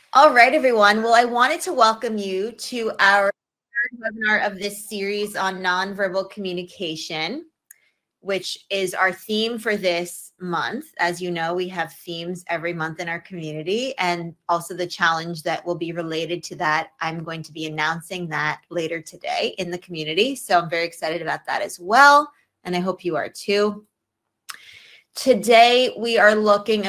All right, everyone. Well, I wanted to welcome you to our third webinar of this series on nonverbal communication, which is our theme for this month. As you know, we have themes every month in our community, and also the challenge that will be related to that. I'm going to be announcing that later today in the community. So I'm very excited about that as well, and I hope you are too. Today, we are looking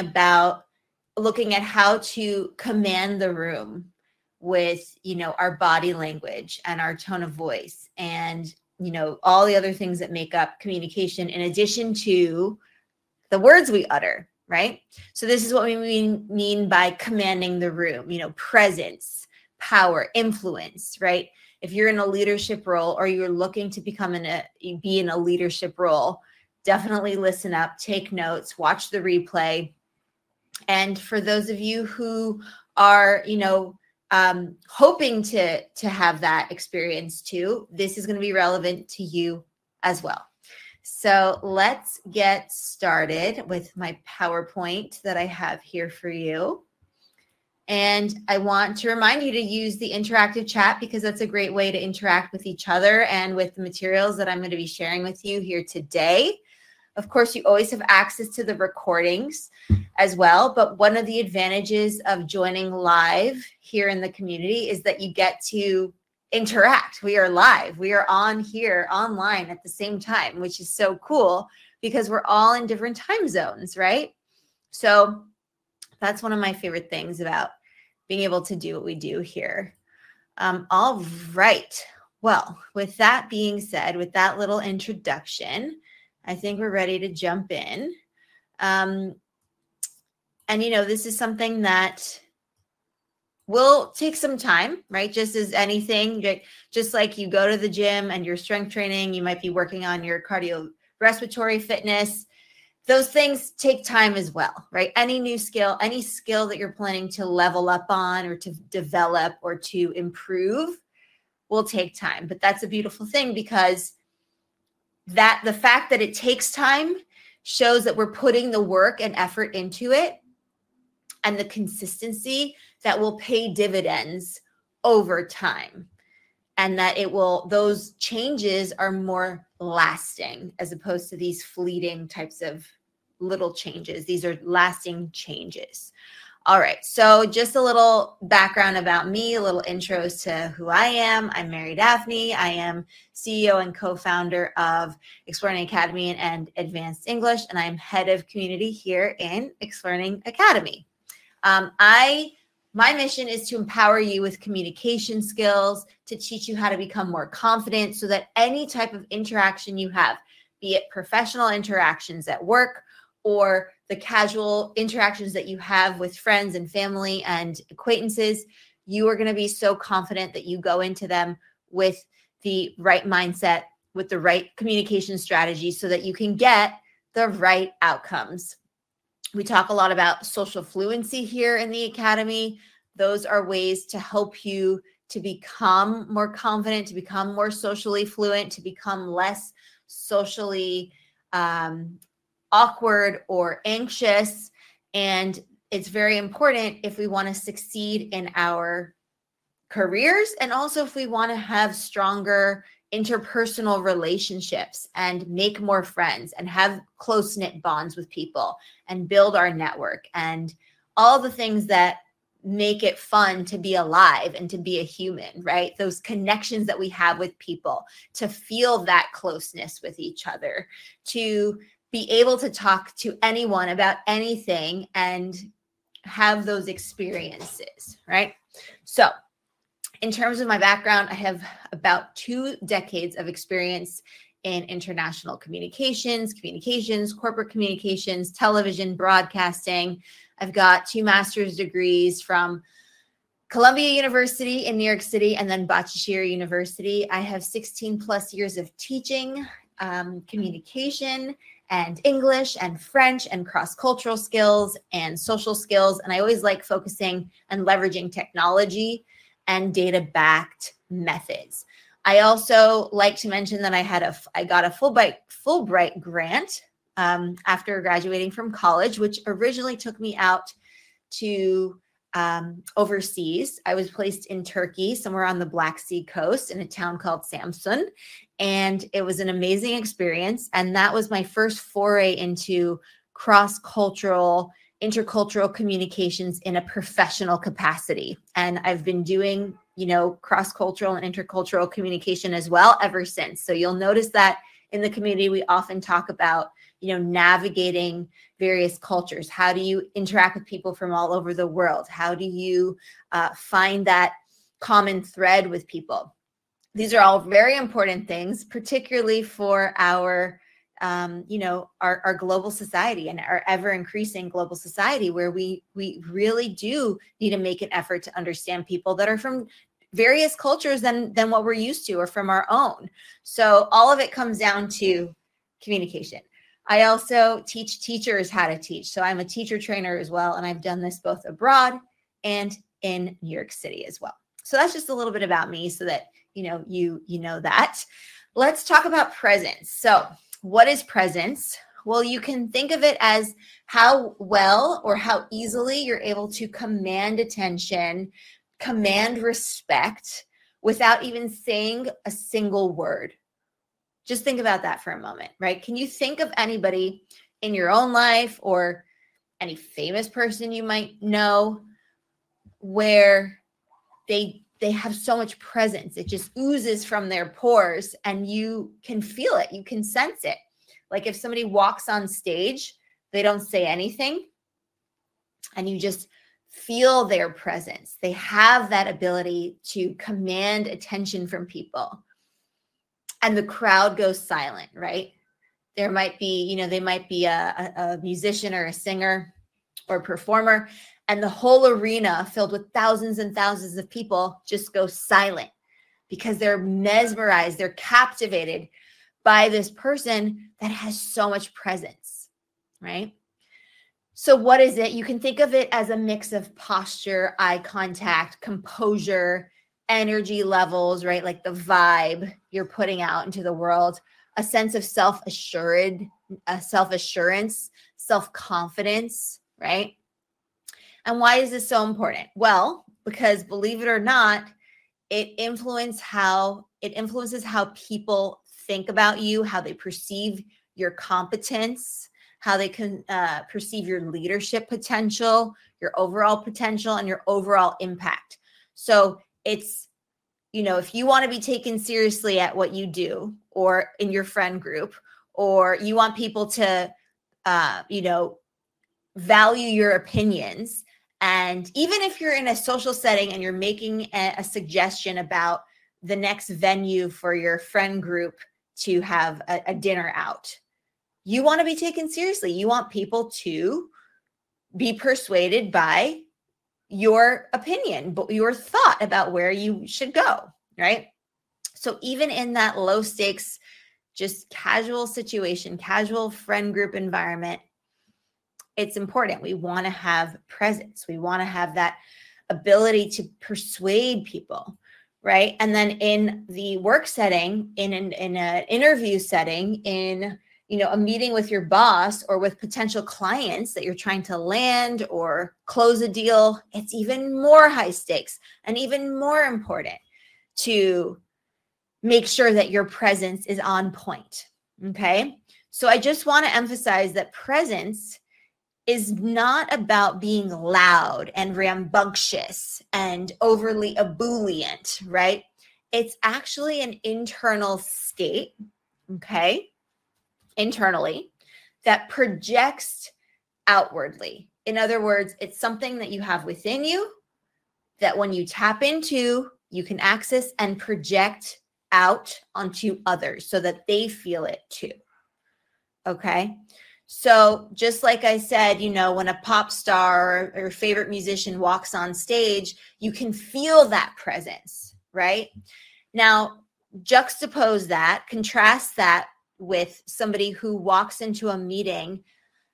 at how to command the room with, our body language and our tone of voice and, all the other things that make up communication in addition to the words we utter, right? So this is what we mean by commanding the room, presence, power, influence, right? If you're in a leadership role or you're looking to be in a leadership role, definitely listen up, take notes, watch the replay. And for those of you who are, hoping to have that experience too, this is going to be relevant to you as well. So let's get started with my PowerPoint that I have here for you. And I want to remind you to use the interactive chat because that's a great way to interact with each other and with the materials that I'm going to be sharing with you here today. Of course, you always have access to the recordings as well. But one of the advantages of joining live here in the community is that you get to interact. We are live. We are on here online at the same time, which is so cool because we're all in different time zones, right? So that's one of my favorite things about being able to do what we do here. All right. Well, with that being said, with that little introduction, I think we're ready to jump in. And, this is something that will take some time, right? Just as anything, just like you go to the gym and your strength training, you might be working on your cardiorespiratory fitness. Those things take time as well, right? Any skill that you're planning to level up on or to develop or to improve will take time. But that's a beautiful thing because the fact that it takes time shows that we're putting the work and effort into it and the consistency that will pay dividends over time. And that those changes are more lasting as opposed to these fleeting types of little changes. These are lasting changes. All right, so just a little background about me, a little intros to who I am. I'm Mary Daphne. I am CEO and co-founder of Exploring Academy and Advanced English, and I'm head of community here in Exploring Academy. My mission is to empower you with communication skills, to teach you how to become more confident so that any type of interaction you have, be it professional interactions at work or the casual interactions that you have with friends and family and acquaintances, you are going to be so confident that you go into them with the right mindset, with the right communication strategy so that you can get the right outcomes. We talk a lot about social fluency here in the Academy. Those are ways to help you to become more confident, to become more socially fluent, to become less socially awkward or anxious. And it's very important if we want to succeed in our careers and also if we want to have stronger interpersonal relationships and make more friends and have close-knit bonds with people and build our network and all the things that make it fun to be alive and to be a human, right? Those connections that we have with people, to feel that closeness with each other, to be able to talk to anyone about anything and have those experiences, right? So in terms of my background, I have about 2 decades of experience in international communications, corporate communications, television, broadcasting. I've got 2 master's degrees from Columbia University in New York City and then Bachishir University. I have 16 plus years of teaching communication and English and French and cross-cultural skills and social skills. And I always like focusing and leveraging technology and data-backed methods. I also like to mention that I got a Fulbright grant after graduating from college, which originally took me out to overseas. I was placed in Turkey, somewhere on the Black Sea coast in a town called Samsun. And it was an amazing experience. And that was my first foray into cross-cultural, intercultural communications in a professional capacity. And I've been doing, cross-cultural and intercultural communication as well ever since. So you'll notice that in the community, we often talk about, navigating various cultures. How do you interact with people from all over the world? How do you find that common thread with people? These are all very important things, particularly for our global society and our ever increasing global society, where we really do need to make an effort to understand people that are from various cultures than what we're used to or from our own. So all of it comes down to communication. I also teach teachers how to teach. So I'm a teacher trainer as well. And I've done this both abroad and in New York City as well. So that's just a little bit about me so that, you know that. Let's talk about presence. So what is presence? Well, you can think of it as how well or how easily you're able to command attention, command respect without even saying a single word. Just think about that for a moment, right? Can you think of anybody in your own life or any famous person you might know where they have so much presence? It just oozes from their pores and you can feel it. You can sense it. Like if somebody walks on stage, they don't say anything and you just feel their presence. They have that ability to command attention from people. And the crowd goes silent, right? There might be, they might be a musician or a singer or performer, and the whole arena filled with thousands and thousands of people just go silent because they're mesmerized, they're captivated by this person that has so much presence, right? So what is it? You can think of it as a mix of posture, eye contact, composure, energy levels, right? Like the vibe you're putting out into the world, a sense of self-assurance, self-confidence, right? And why is this so important? Well, because believe it or not, it influences how people think about you, how they perceive your competence, how they can perceive your leadership potential, your overall potential, and your overall impact. So it's, if you want to be taken seriously at what you do or in your friend group, or you want people to, value your opinions. And even if you're in a social setting and you're making a suggestion about the next venue for your friend group to have a dinner out, you want to be taken seriously. You want people to be persuaded by your opinion, but your thought about where you should go, right? So even in that low stakes, just casual situation, casual friend group environment, it's important. We want to have presence. We want to have that ability to persuade people, right? And then in the work setting, in an interview setting, in a meeting with your boss or with potential clients that you're trying to land or close a deal, it's even more high stakes and even more important to make sure that your presence is on point. Okay. So I just want to emphasize that presence is not about being loud and rambunctious and overly ebullient, right? It's actually an internal state, okay, internally, that projects outwardly. In other words, it's something that you have within you that when you tap into, you can access and project out onto others so that they feel it too. Okay. So just like I said, when a pop star or your favorite musician walks on stage, you can feel that presence, right? Now, juxtapose that, contrast that with somebody who walks into a meeting,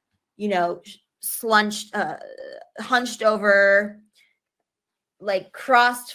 hunched over, like crossed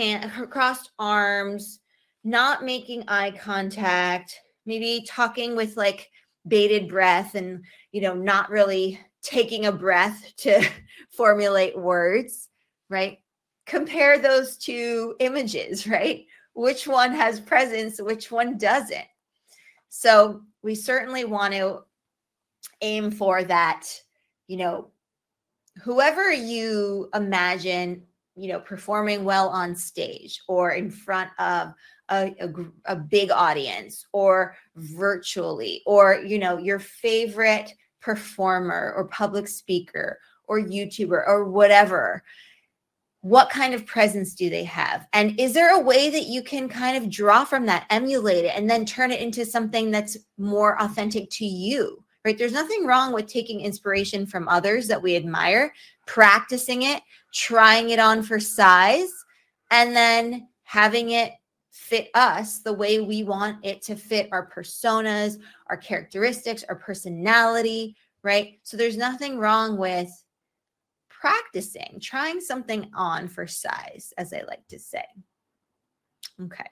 arms, not making eye contact, maybe talking with like bated breath and, not really taking a breath to formulate words, right? Compare those two images, right? Which one has presence, which one doesn't? So we certainly want to aim for that, you know, whoever you imagine, you know, performing well on stage or in front of a big audience or virtually, or, you know, your favorite performer or public speaker or YouTuber or whatever, what kind of presence do they have? And is there a way that you can kind of draw from that, emulate it, and then turn it into something that's more authentic to you, right? There's nothing wrong with taking inspiration from others that we admire, practicing it, trying it on for size, and then having it fit us the way we want it to fit our personas, our characteristics, our personality, right? So there's nothing wrong with practicing, trying something on for size, as I like to say. Okay.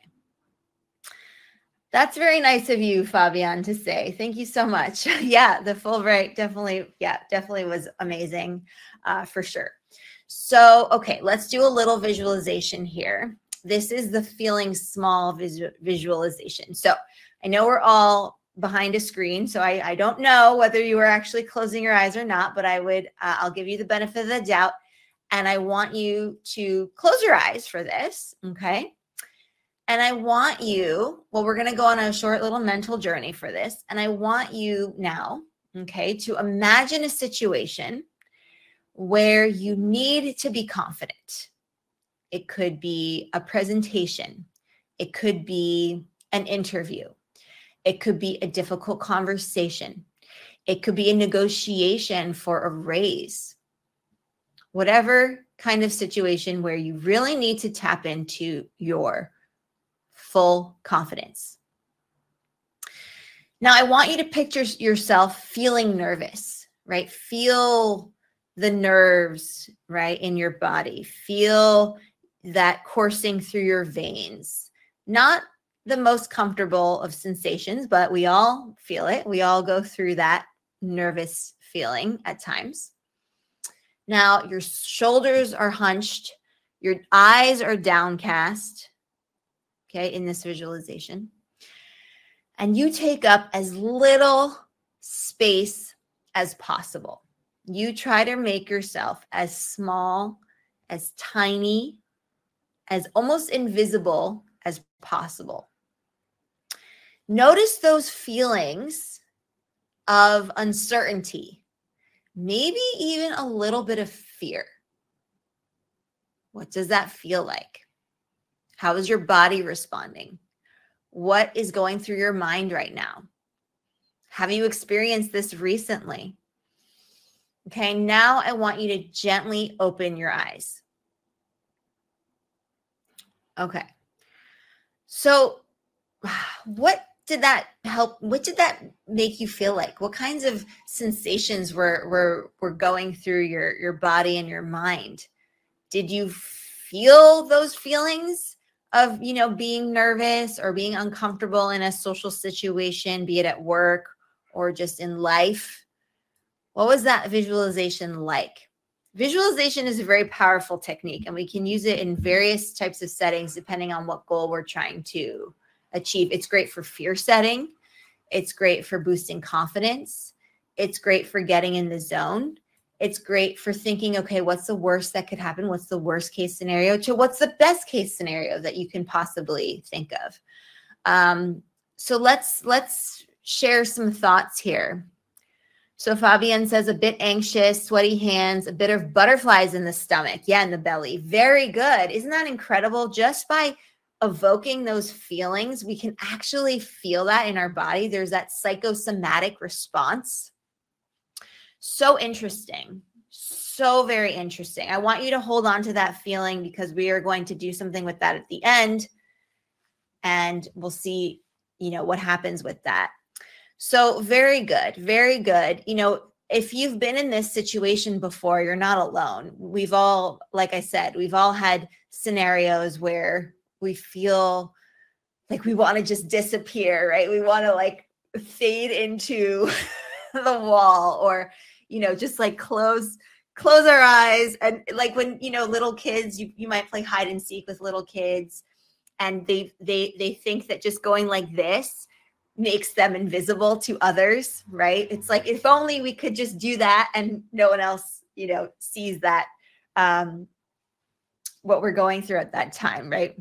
That's very nice of you, Fabian, to say. Thank you so much. Yeah, the Fulbright definitely was amazing, for sure. So, okay, let's do a little visualization here. This is the feeling small visualization. So I know we're all behind a screen, so I don't know whether you are actually closing your eyes or not, but I'll give you the benefit of the doubt, and I want you to close your eyes for this, okay? And I want you, well, we're going to go on a short little mental journey for this, and I want you now, okay, to imagine a situation where you need to be confident. It could be a presentation. It could be an interview. It could be a difficult conversation. It could be a negotiation for a raise. Whatever kind of situation where you really need to tap into your full confidence. Now, I want you to picture yourself feeling nervous, right? Feel the nerves, right, in your body. Feel that coursing through your veins. Not the most comfortable of sensations, but we all feel it. We all go through that nervous feeling at times. Now, your shoulders are hunched. Your eyes are downcast, okay, in this visualization. And you take up as little space as possible. You try to make yourself as small, as tiny, as almost invisible as possible. Notice those feelings of uncertainty, maybe even a little bit of fear. What does that feel like? How is your body responding? What is going through your mind right now? Have you experienced this recently? Okay, now I want you to gently open your eyes. Okay. So what did that help? What did that make you feel like? What kinds of sensations were going through your body and your mind? Did you feel those feelings of, you know, being nervous or being uncomfortable in a social situation, be it at work or just in life? What was that visualization like? Visualization is a very powerful technique, and we can use it in various types of settings depending on what goal we're trying to achieve. It's great for fear setting. It's great for boosting confidence. It's great for getting in the zone. It's great for thinking, okay, what's the worst that could happen? What's the worst case scenario to what's the best case scenario that you can possibly think of? So let's share some thoughts here. So Fabian says a bit anxious, sweaty hands, a bit of butterflies in the stomach. Yeah, in the belly. Very good. Isn't that incredible? Just by evoking those feelings, we can actually feel that in our body. There's that psychosomatic response. So interesting. So very interesting. I want you to hold on to that feeling because we are going to do something with that at the end. And we'll see, you know, what happens with that. So very good. Very good. You know, if you've been in this situation before, you're not alone. We've all, like I said, we've all had scenarios where we feel like we want to just disappear, right? We want to like fade into the wall, or, you know, just like close close our eyes. And like when, you know, little kids, you might play hide and seek with little kids, and they think that just going like this makes them invisible to others, right? It's like, if only we could just do that and no one else, you know, sees that, what we're going through at that time, right?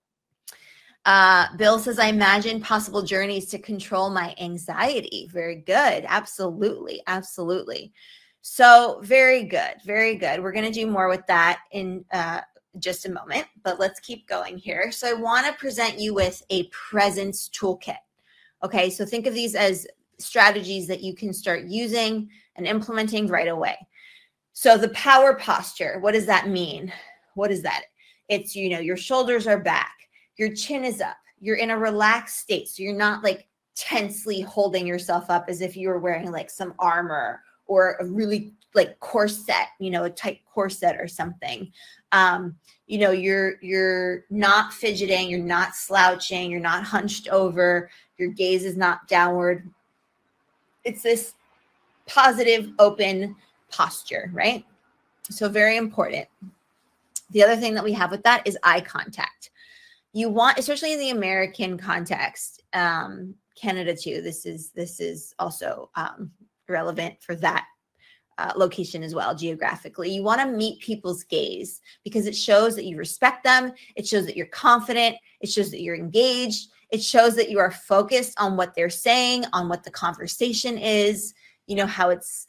Bill says, I imagine possible journeys to control my anxiety. Very good. Absolutely. Absolutely. So very good. Very good. We're going to do more with that in just a moment, but let's keep going here. So I want to present you with a presence toolkit. Okay. So think of these as strategies that you can start using and implementing right away. So the power posture, what does that mean? What is that? It's, you know, your shoulders are back, your chin is up, you're in a relaxed state. So you're not like tensely holding yourself up as if you were wearing like some armor or a really like corset, you know, a tight corset or something. You know, you're not fidgeting, you're not slouching, you're not hunched over, your gaze is not downward. It's this positive, open posture, right? So very important. The other thing that we have with that is eye contact. You want, especially in the American context, Canada too, this is also relevant for that location as well, geographically. You want to meet people's gaze because it shows that you respect them. It shows that you're confident. It shows that you're engaged. It shows that you are focused on what they're saying, on what the conversation is, you know, how it's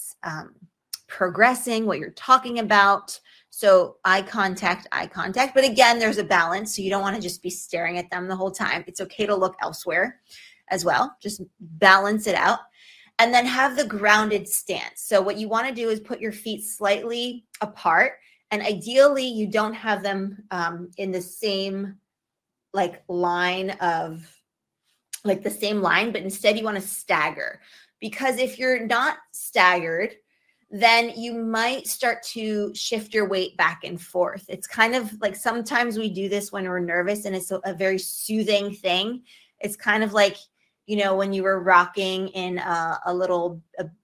progressing, what you're talking about. So eye contact. But again, there's a balance. So you don't want to just be staring at them the whole time. It's okay to look elsewhere as well. Just balance it out. And then have the grounded stance. So what you want to do is put your feet slightly apart. And ideally, you don't have them in the same like line of like the same line, but instead you want to stagger. Because if you're not staggered, then you might start to shift your weight back and forth. It's kind of like sometimes we do this when we're nervous, and it's a very soothing thing. It's kind of like, you know, when you were rocking in a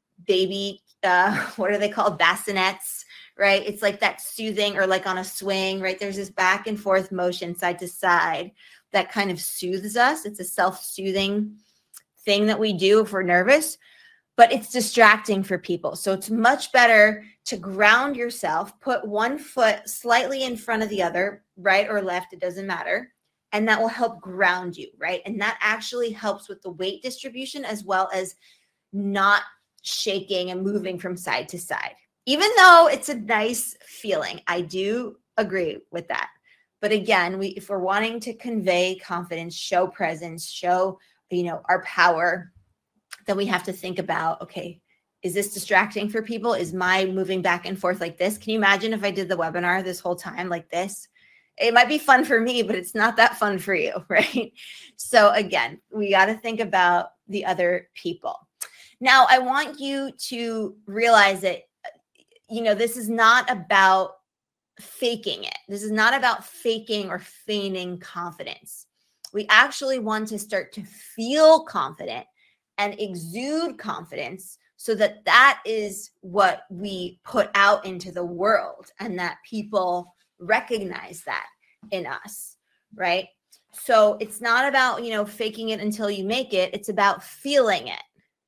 baby, what are they called? Bassinets, right? It's like that soothing, or like on a swing, right? There's this back and forth motion side to side that kind of soothes us. It's a self-soothing thing that we do if we're nervous, but it's distracting for people. So it's much better to ground yourself, put one foot slightly in front of the other, right or left, it doesn't matter. And that will help ground you, right? And that actually helps with the weight distribution as well as not shaking and moving from side to side. Even though it's a nice feeling, I do agree with that. But again, if we're wanting to convey confidence, show presence, show, you know, our power, then we have to think about, okay, is this distracting for people? Is my moving back and forth like this? Can you imagine if I did the webinar this whole time like this? It might be fun for me, but it's not that fun for you, right? So again, we got to think about the other people. Now, I want you to realize that, you know, this is not about faking it. This is not about faking or feigning confidence. We actually want to start to feel confident and exude confidence so that that is what we put out into the world and that people recognize that in us, right? So it's not about, you know, faking it until you make it. It's about feeling it,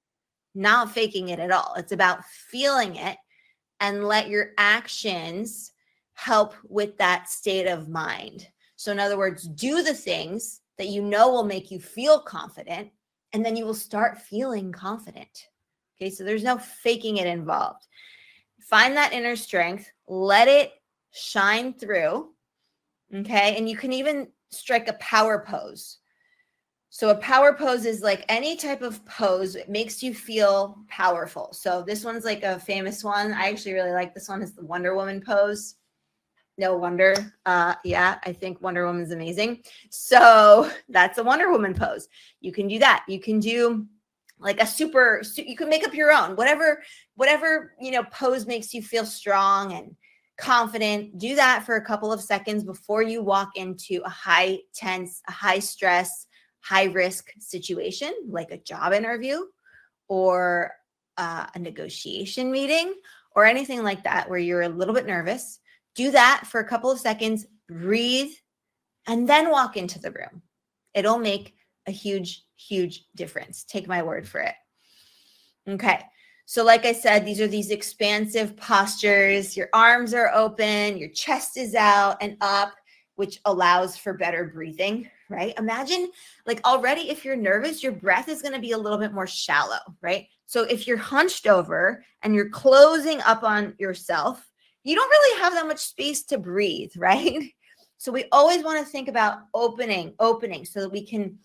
not faking it at all. It's about feeling it, and let your actions help with that state of mind. So in other words, do the things that you know will make you feel confident, and then you will start feeling confident. Okay, so there's no faking it involved. Find that inner strength, let it shine through. Okay, and you can even strike a power pose. So a power pose is like any type of pose. It makes you feel powerful. So this one's like a famous one. I actually really like this one. It's the Wonder Woman pose. No wonder. Yeah, I think Wonder Woman's amazing. So that's a Wonder Woman pose. You can do that. You can do like you can make up your own, whatever, you know, pose makes you feel strong and confident. Do that for a couple of seconds before you walk into a high tense, a high stress, high risk situation, like a job interview or a negotiation meeting, or anything like that where you're a little bit nervous, do that for a couple of seconds, breathe, and then walk into the room. It'll make a huge, huge difference. Take my word for it. Okay. So like I said, these are these expansive postures. Your arms are open, your chest is out and up, which allows for better breathing, right? Imagine like already if you're nervous, your breath is going to be a little bit more shallow, right? So if you're hunched over and you're closing up on yourself, you don't really have that much space to breathe, right? So we always want to think about opening so that we can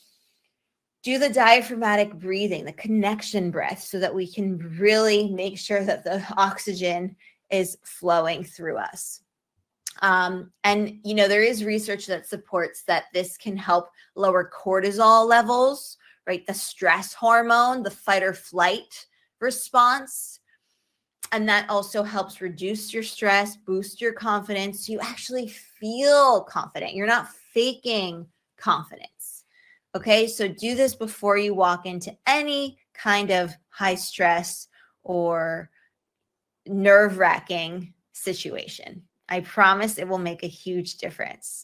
do the diaphragmatic breathing, the connection breath, so that we can really make sure that the oxygen is flowing through us. And, you know, there is research that supports that this can help lower cortisol levels, right? The stress hormone, the fight or flight response. And that also helps reduce your stress, boost your confidence. So you actually feel confident. You're not faking confidence. Okay, so do this before you walk into any kind of high stress or nerve-wracking situation. I promise it will make a huge difference.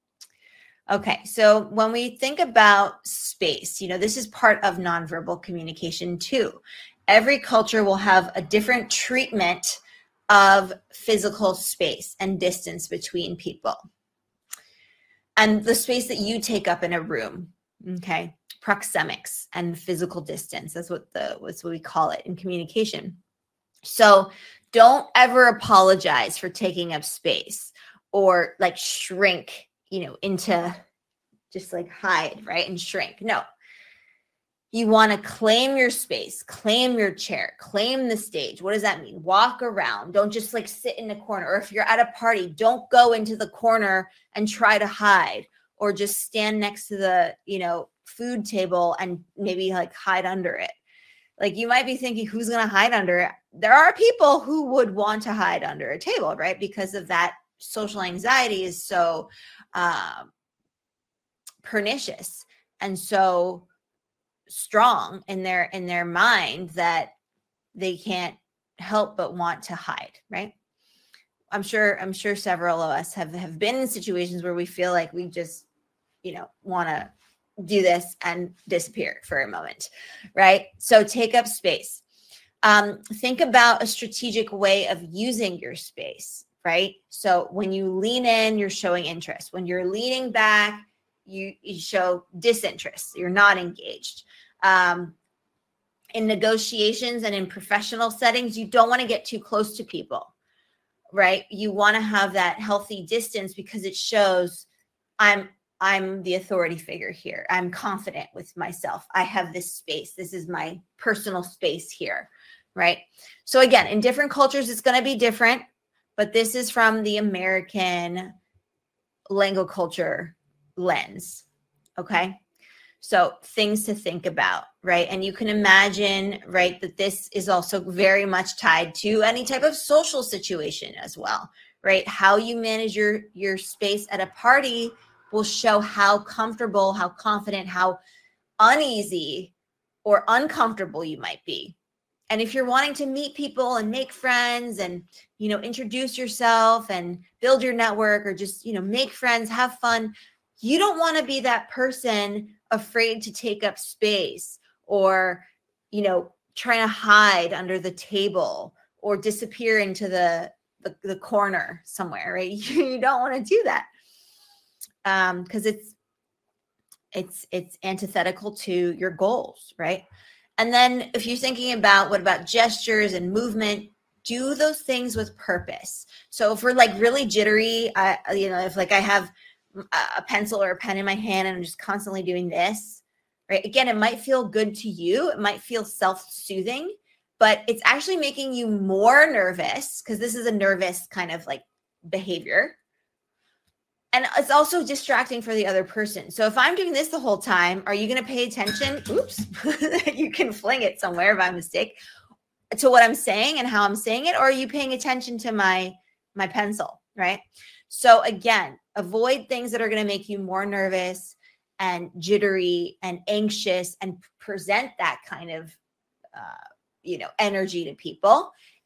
Okay, so when we think about space, you know, this is part of nonverbal communication too. Every culture will have a different treatment of physical space and distance between people. And the space that you take up in a room. Okay, proxemics and physical distance. That's what we call it in communication. So don't ever apologize for taking up space or like shrink, you know, into just like hide, right? And shrink. No, you want to claim your space, claim your chair, claim the stage. What does that mean? Walk around. Don't just like sit in the corner. Or if you're at a party, don't go into the corner and try to hide. Or just stand next to the, you know, food table and maybe like hide under it. Like you might be thinking, who's going to hide under it? There are people who would want to hide under a table, right? Because of that social anxiety is so pernicious and so strong in their mind that they can't help but want to hide, right? I'm sure several of us have been in situations where we feel like we just, you know, want to do this and disappear for a moment, right? So take up space. Think about a strategic way of using your space, right? So when you lean in, you're showing interest. When you're leaning back, you show disinterest. You're not engaged. In negotiations and in professional settings, you don't want to get too close to people, right? You want to have that healthy distance because it shows I'm the authority figure here. I'm confident with myself. I have this space. This is my personal space here, right? So again, in different cultures, it's going to be different, but this is from the American langoculture lens, okay? So things to think about, right? And you can imagine, right, that this is also very much tied to any type of social situation as well, right? How you manage your space at a party will show how comfortable, how confident, how uneasy or uncomfortable you might be. And if you're wanting to meet people and make friends and, you know, introduce yourself and build your network or just, you know, make friends, have fun, you don't want to be that person afraid to take up space or, you know, trying to hide under the table or disappear into the corner somewhere, right? You don't want to do that. Because it's antithetical to your goals, right? And then if you're thinking about what about gestures and movement, do those things with purpose. So if we're like really jittery, you know, if like I have a pencil or a pen in my hand and I'm just constantly doing this, right? Again, it might feel good to you. It might feel self-soothing, but it's actually making you more nervous because this is a nervous kind of like behavior. And it's also distracting for the other person. So if I'm doing this the whole time, are you going to pay attention? Oops, you can fling it somewhere by mistake to what I'm saying and how I'm saying it. Or are you paying attention to my pencil, right? So again, avoid things that are going to make you more nervous and jittery and anxious and present that kind of, you know, energy to people.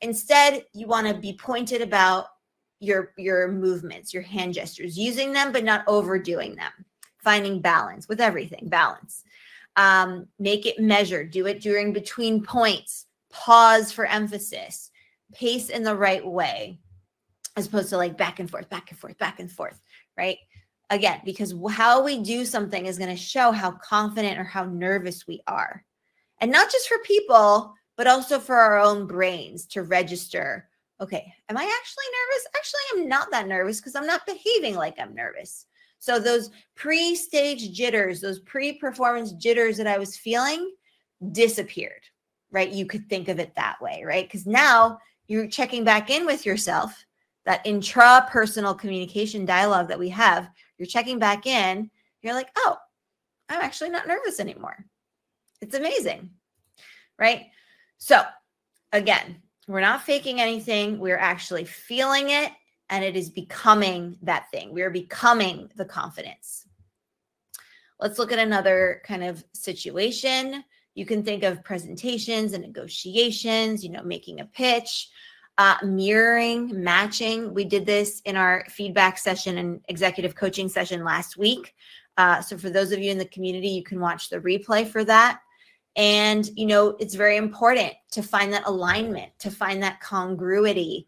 Instead, you want to be pointed about your movements, your hand gestures, using them, but not overdoing them. Finding balance with everything, balance. Make it measured. Do it during between points. Pause for emphasis. Pace in the right way, as opposed to like back and forth, back and forth, back and forth, right? Again, because how we do something is going to show how confident or how nervous we are. And not just for people, but also for our own brains to register, okay, am I actually nervous? Actually, I'm not that nervous because I'm not behaving like I'm nervous. So those pre-stage jitters, those pre-performance jitters that I was feeling disappeared, right? You could think of it that way, right? Because now you're checking back in with yourself, that intrapersonal communication dialogue that we have, you're checking back in, you're like, oh, I'm actually not nervous anymore. It's amazing, right? So again, we're not faking anything. We're actually feeling it, and it is becoming that thing. We're becoming the confidence. Let's look at another kind of situation. You can think of presentations and negotiations, making a pitch, mirroring, matching. We did this in our feedback session and executive coaching session last week. So for those of you in the community, you can watch the replay for that. And, it's very important to find that alignment, to find that congruence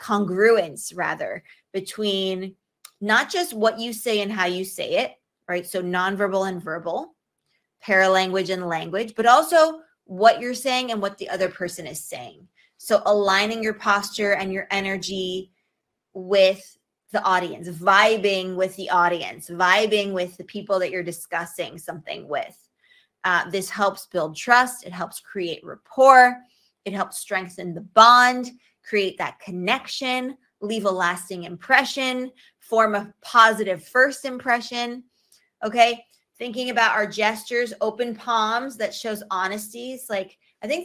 between not just what you say and how you say it, right? So nonverbal and verbal, paralanguage and language, but also what you're saying and what the other person is saying. So aligning your posture and your energy with the audience, vibing with the audience, vibing with the people that you're discussing something with. This helps build trust. It helps create rapport. It helps strengthen the bond, create that connection, leave a lasting impression, form a positive first impression. Okay. Thinking about our gestures, open palms, that shows honesty. It's like, I think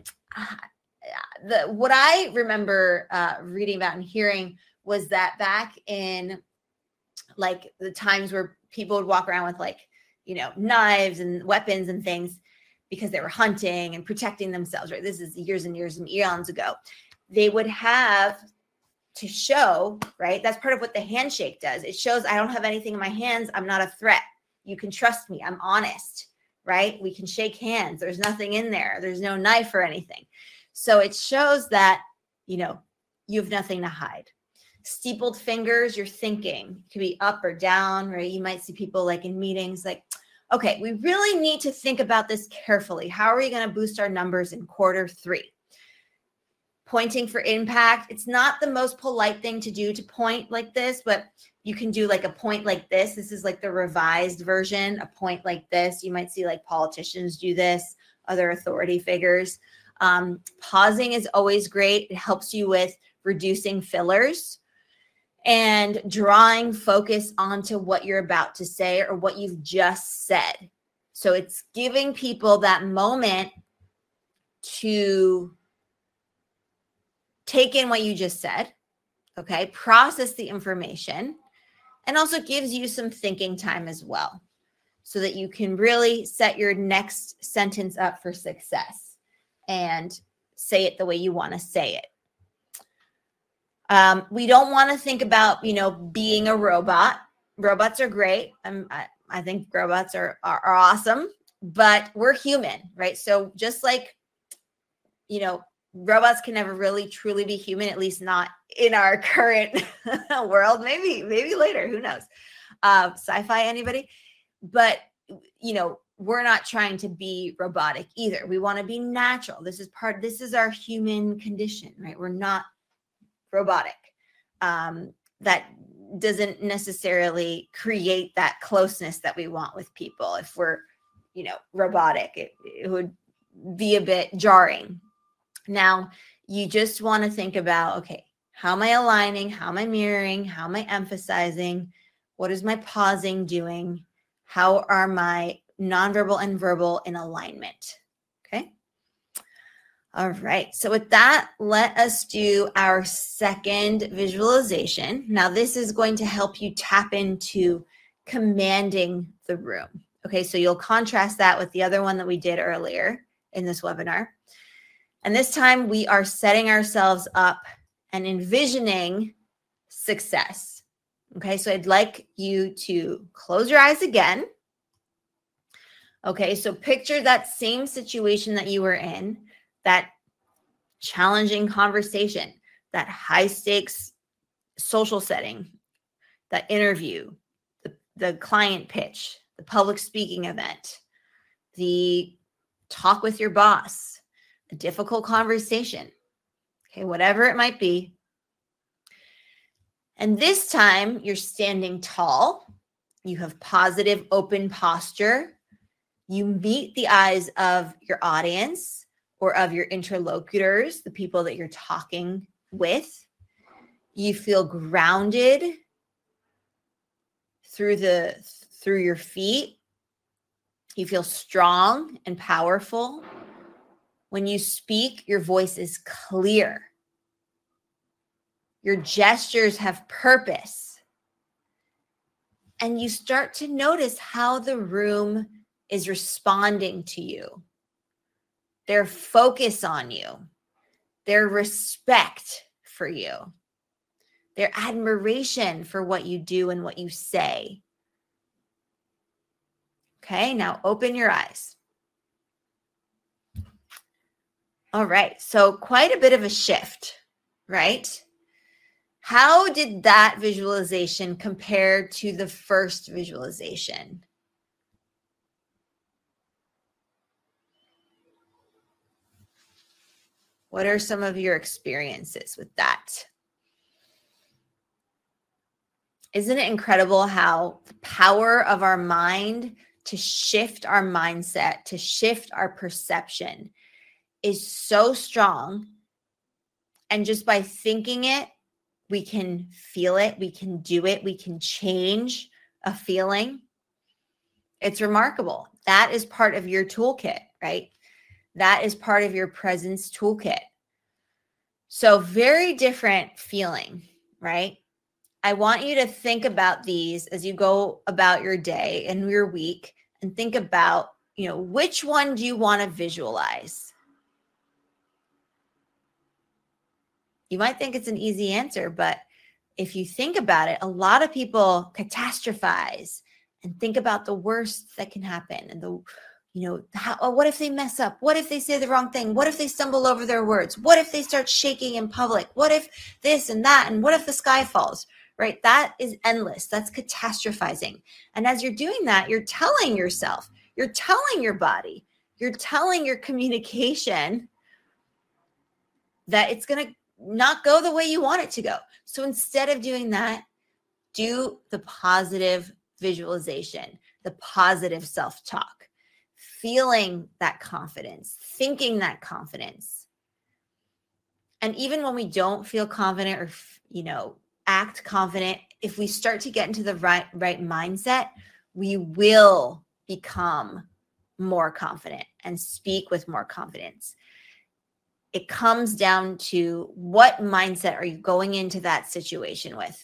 what I remember reading about and hearing was that back in like the times where people would walk around with like, knives and weapons and things because they were hunting and protecting themselves, right? This is years and years and eons ago. They would have to show, right? That's part of what the handshake does. It shows I don't have anything in my hands. I'm not a threat. You can trust me. I'm honest, right? We can shake hands. There's nothing in there. There's no knife or anything. So it shows that, you have nothing to hide. Steepled fingers, you're thinking. It could be up or down, right? You might see people like in meetings like, okay, we really need to think about this carefully. How are we going to boost our numbers in Q3? Pointing for impact. It's not the most polite thing to do to point like this, but you can do like a point like this. This is like the revised version, a point like this. You might see like politicians do this, other authority figures. Pausing is always great. It helps you with reducing fillers and drawing focus onto what you're about to say or what you've just said. So it's giving people that moment to take in what you just said, okay, process the information, and also gives you some thinking time as well so that you can really set your next sentence up for success and say it the way you want to say it. We don't want to think about, being a robot. Robots are great. I think robots are awesome, but we're human, right? So just like, robots can never really truly be human, at least not in our current world. Maybe later, who knows? Sci-fi, anybody? But, we're not trying to be robotic either. We want to be natural. This is our human condition, right? We're not robotic. That doesn't necessarily create that closeness that we want with people. If we're, robotic, it would be a bit jarring. Now, you just want to think about, okay, how am I aligning? How am I mirroring? How am I emphasizing? What is my pausing doing? How are my nonverbal and verbal in alignment? Okay. All right. So with that, let us do our second visualization. Now, this is going to help you tap into commanding the room. Okay. So you'll contrast that with the other one that we did earlier in this webinar. And this time we are setting ourselves up and envisioning success. Okay, so I'd like you to close your eyes again. Okay, so picture that same situation that you were in, that challenging conversation, that high stakes social setting, that interview, the client pitch, the public speaking event, the talk with your boss, a difficult conversation, okay, whatever it might be. And this time you're standing tall, you have positive, open posture, you meet the eyes of your audience or of your interlocutors, the people that you're talking with. You feel grounded through your feet. You feel strong and powerful. When you speak, your voice is clear. Your gestures have purpose. And you start to notice how the room is responding to you. Their focus on you, their respect for you, their admiration for what you do and what you say. Okay, now open your eyes. All right, so quite a bit of a shift, right? How did that visualization compare to the first visualization? What are some of your experiences with that? Isn't it incredible how the power of our mind to shift our mindset, to shift our perception is so strong? And just by thinking it, we can feel it, we can do it, we can change a feeling. It's remarkable. That is part of your toolkit, right? That is part of your presence toolkit. So very different feeling, right? I want you to think about these as you go about your day and your week, and think about, which one do you want to visualize? You might think it's an easy answer, but if you think about it, a lot of people catastrophize and think about the worst that can happen, and what if they mess up? What if they say the wrong thing? What if they stumble over their words? What if they start shaking in public? What if this and that? And what if the sky falls? Right? That is endless. That's catastrophizing. And as you're doing that, you're telling yourself, you're telling your body, you're telling your communication that it's going to not go the way you want it to go. So instead of doing that, do the positive visualization, the positive self-talk, feeling that confidence, thinking that confidence. And even when we don't feel confident or, act confident, if we start to get into the right mindset, we will become more confident and speak with more confidence. It comes down to what mindset are you going into that situation with.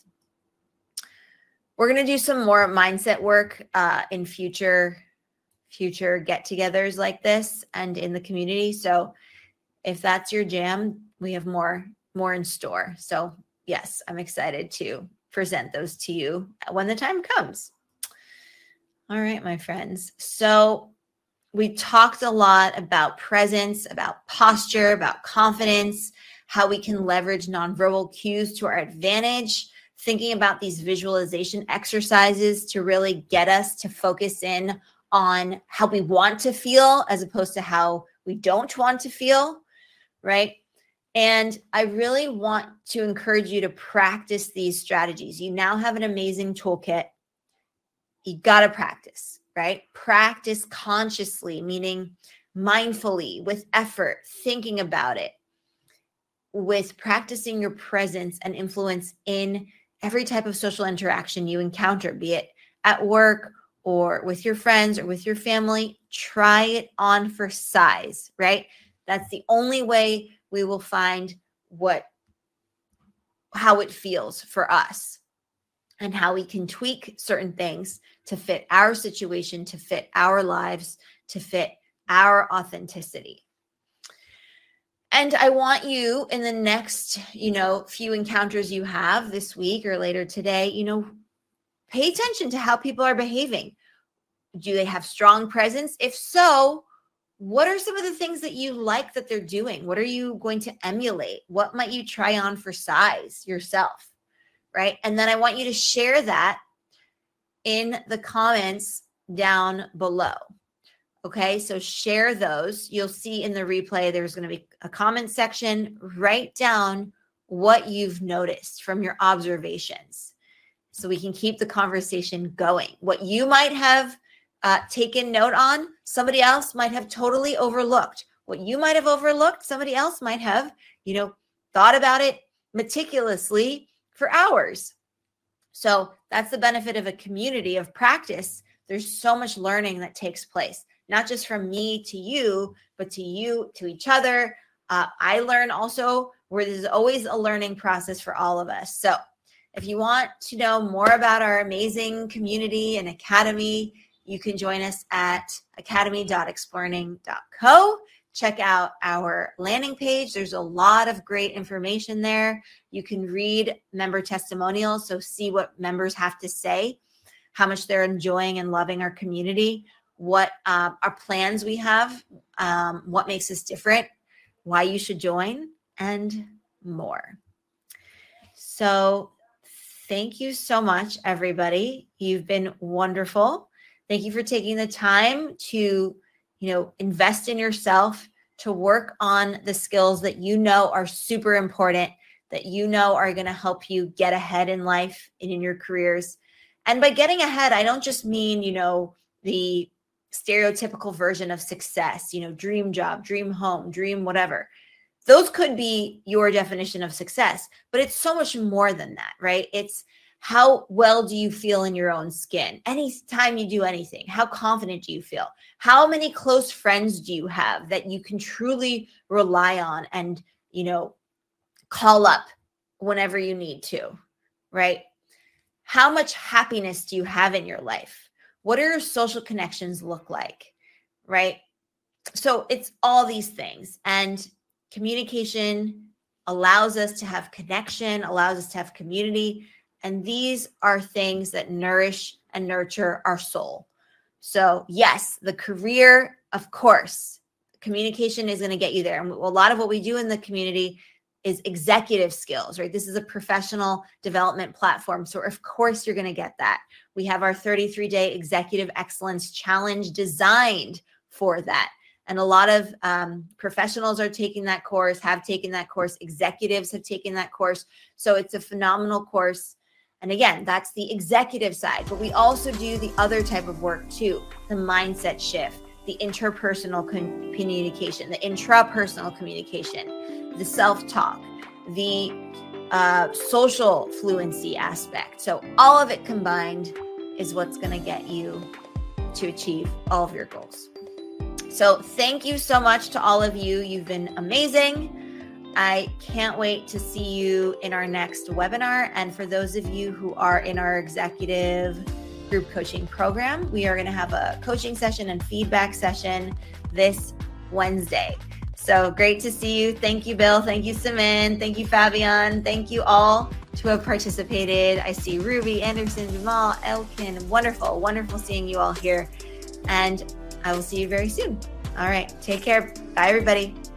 We're going to do some more mindset work in future get-togethers like this and in the community. So if that's your jam, we have more in store. So yes, I'm excited to present those to you when the time comes. All right, my friends. So we talked a lot about presence, about posture, about confidence, how we can leverage nonverbal cues to our advantage, thinking about these visualization exercises to really get us to focus in on how we want to feel as opposed to how we don't want to feel, right? And I really want to encourage you to practice these strategies. You now have an amazing toolkit. You got to practice, right? Practice consciously, meaning mindfully, with effort, thinking about it, with practicing your presence and influence in every type of social interaction you encounter, be it at work or with your friends or with your family. Try it on for size, right? That's the only way we will find how it feels for us and how we can tweak certain things to fit our situation, to fit our lives, to fit our authenticity. And I want you in the next, few encounters you have this week or later today, pay attention to how people are behaving. Do they have strong presence? If so, what are some of the things that you like that they're doing? What are you going to emulate? What might you try on for size yourself? Right? And then I want you to share that in the comments down below. Okay, so share those. You'll see in the replay, there's going to be a comment section. Write down what you've noticed from your observations so we can keep the conversation going. What you might have taken note on, somebody else might have totally overlooked. What you might have overlooked, somebody else might have, thought about it meticulously for hours. So that's the benefit of a community of practice. There's so much learning that takes place, not just from me to you, but to you, to each other. I learn also where there's always a learning process for all of us. So if you want to know more about our amazing community and academy, you can join us at academy.explearning.co. Check out our landing page. There's a lot of great information there. You can read member testimonials, so see what members have to say, how much they're enjoying and loving our community, what our plans we have, what makes us different, why you should join, and more. So thank you so much, everybody. You've been wonderful. Thank you for taking the time to, invest in yourself, to work on the skills that are super important, that are going to help you get ahead in life and in your careers. And by getting ahead, I don't just mean, the stereotypical version of success, dream job, dream home, dream whatever. Those could be your definition of success, but it's so much more than that, right? It's how well do you feel in your own skin? Anytime you do anything, how confident do you feel? How many close friends do you have that you can truly rely on and, call up whenever you need to, right? How much happiness do you have in your life? What do your social connections look like, right? So it's all these things. And communication allows us to have connection, allows us to have community. And these are things that nourish and nurture our soul. So yes, the career, of course, communication is going to get you there. And a lot of what we do in the community is executive skills, right? This is a professional development platform. So of course you're going to get that. We have our 33-day executive excellence challenge designed for that. And a lot of professionals are taking that course, have taken that course. Executives have taken that course. So it's a phenomenal course. And again, that's the executive side, but we also do the other type of work too, the mindset shift, the interpersonal communication, the intrapersonal communication, the self-talk, the social fluency aspect. So all of it combined is what's going to get you to achieve all of your goals. So thank you so much to all of you. You've been amazing. I can't wait to see you in our next webinar. And for those of you who are in our executive group coaching program, we are going to have a coaching session and feedback session this Wednesday. So great to see you. Thank you, Bill. Thank you, Simin. Thank you, Fabian. Thank you all to have participated. I see Ruby, Anderson, Jamal, Elkin. Wonderful, wonderful seeing you all here. And I will see you very soon. All right. Take care. Bye, everybody.